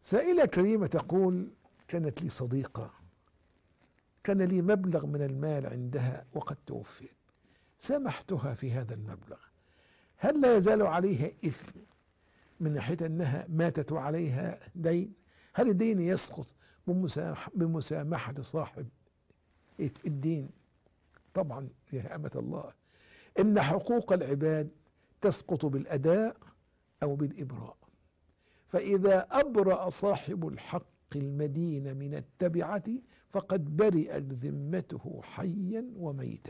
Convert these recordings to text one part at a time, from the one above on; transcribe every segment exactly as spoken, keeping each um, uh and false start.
سائلة كريمة تقول: كانت لي صديقة كان لي مبلغ من المال عندها وقد توفيت، سامحتها في هذا المبلغ، هل لا يزال عليها إثم من ناحية أنها ماتت وعليها دين؟ هل الدين يسقط بمسامحة صاحب الدين؟ طبعا يا أمة الله، إن حقوق العباد تسقط بالأداء أو بالإبراء، فإذا أبرأ صاحب الحق المدين من التبعة فقد برئت ذمته حيا وميتا.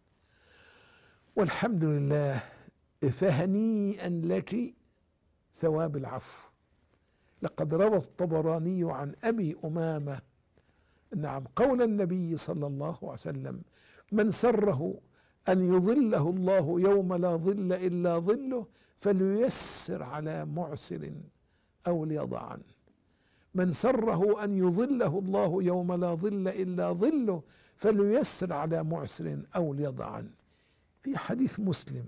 والحمد لله، فهنيئا لك ثواب العفو. لقد روى الطبراني عن أبي أمامة نعم قول النبي صلى الله عليه وسلم: من سره أن يظله الله يوم لا ظل إلا ظله فلييسر على معسر أو ليضع عنه. من سره أن يظله الله يوم لا ظل إلا ظله فلييسر على معسر أو ليضع عنه. في حديث مسلم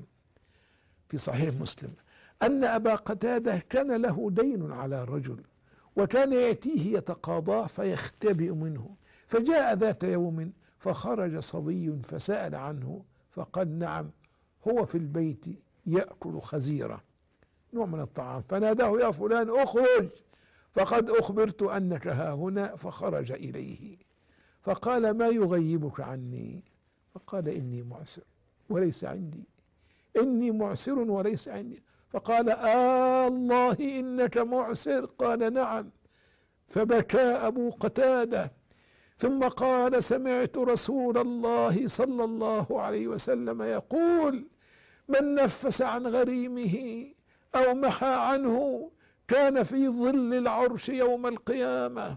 في صحيح مسلم أن أبا قتادة كان له دين على رجل، وكان يأتيه يتقاضاه فيختبئ منه، فجاء ذات يوم فخرج صبي فسأل عنه فقال: نعم، هو في البيت يأكل خزيرة، نوع من الطعام، فناداه: يا فلان اخرج فقد أخبرت أنك ها هنا. فخرج إليه فقال: ما يغيبك عني؟ فقال: إني معسر وليس عندي، إني معسر وليس عندي. فقال: آه الله إنك معسر؟ قال: نعم. فبكى أبو قتادة ثم قال: سمعت رسول الله صلى الله عليه وسلم يقول: من نفس عن غريمه أو محى عنه كان في ظل العرش يوم القيامة.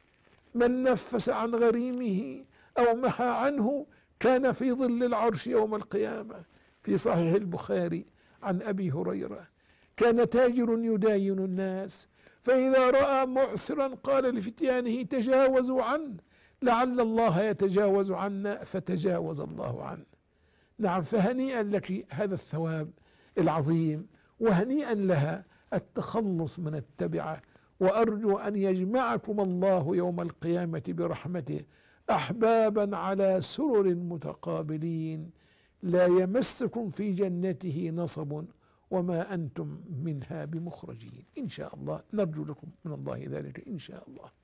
من نفس عن غريمه أو محى عنه كان في ظل العرش يوم القيامة. في صحيح البخاري عن أبي هريرة: كان تاجر يداين الناس، فإذا رأى معسرا قال لفتيانه: تجاوزوا عنه لعل الله يتجاوز عنا، فتجاوز الله عنه. نعم، فهنيئا لك هذا الثواب العظيم، وهنيئا لها التخلص من التبعة، وأرجو أن يجمعكم الله يوم القيامة برحمته أحبابا على سرر متقابلين، لا يمسكم في جنته نصب وما أنتم منها بمخرجين إن شاء الله. نرجو لكم من الله ذلك إن شاء الله.